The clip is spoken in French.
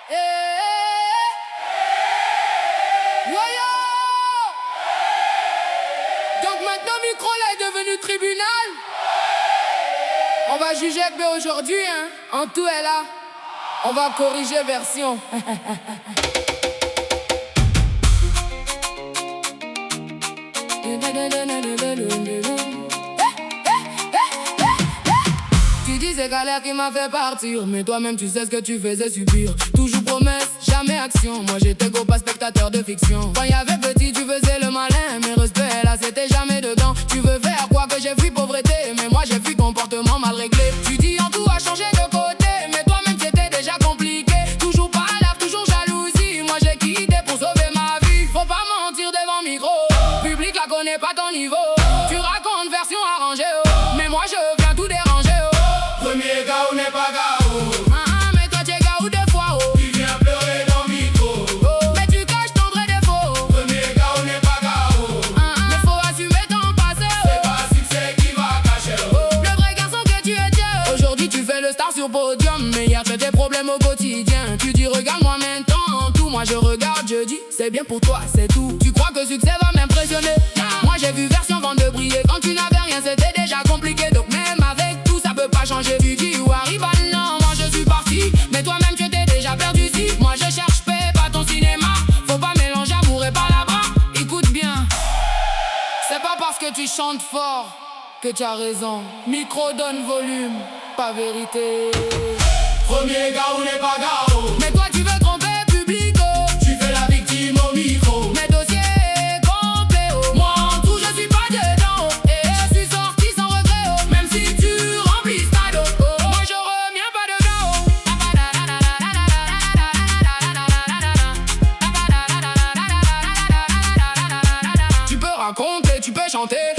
Yo yo. Donc maintenant micro là est devenu tribunal. On va juger que aujourd'hui hein, en tout est là. On va corriger version. Tu dis c'est galère qui m'a fait partir, mais toi-même tu sais ce que tu faisais subir. Toujours promesse, jamais action. Moi j'étais go pas spectateur de fiction. Quand y'avait petit tu faisais le malin, mais respect là c'était jamais dedans. Tu veux faire quoi que j'ai fui pauvreté, mais moi j'ai fui comportement mal réglé. Tu dis en tout a changé de côté, mais toi-même c'était déjà compliqué. Toujours pas à l'ave, toujours jalousie. Moi j'ai quitté pour sauver ma vie. Faut pas mentir devant micro, public la connaît pas ton niveau. Tu racontes version arrangée, oh. Mais moi je viens tout déranger, oh. Premier gars ou n'est pas gars, oh. Mais toi tu es gars ou deux fois, oh. Tu viens pleurer dans le micro. Oh, mais tu caches ton vrai défaut. Premier gars ou n'est pas gars, oh. Mais faut assumer ton passé, C'est oh. pas succès qui va cacher, oh. Le vrai garçon que tu étais. Aujourd'hui tu fais le star sur podium, mais hier tu as des problèmes au quotidien. Tu dis regarde-moi maintenant, tout moi je regarde, je dis c'est bien pour toi, c'est tout. Tu crois que succès va m'impressionner? Moi j'ai vu version vente de briller. Quand tu n'avais rien c'était déjà compliqué. Donc même avec tout ça peut pas changer. Tu dis où arrive non, moi je suis parti. Mais toi-même tu t'es déjà perdu si. Moi je cherche paix, pas ton cinéma. Faut pas mélanger amour et palabra. Écoute bien, c'est pas parce que tu chantes fort que tu as raison. Micro donne volume, pas vérité. Premier gars ou n'est pas gars, oh. Mais toi tu veux tromper public, oh. Tu fais la victime au micro. Mes dossiers complets, oh. Moi en tout je suis pas dedans, oh. Et je suis sorti sans regret, oh. Même si tu remplis stade, oh. Moi je reviens pas dedans, oh. Tu peux raconter, tu peux chanter.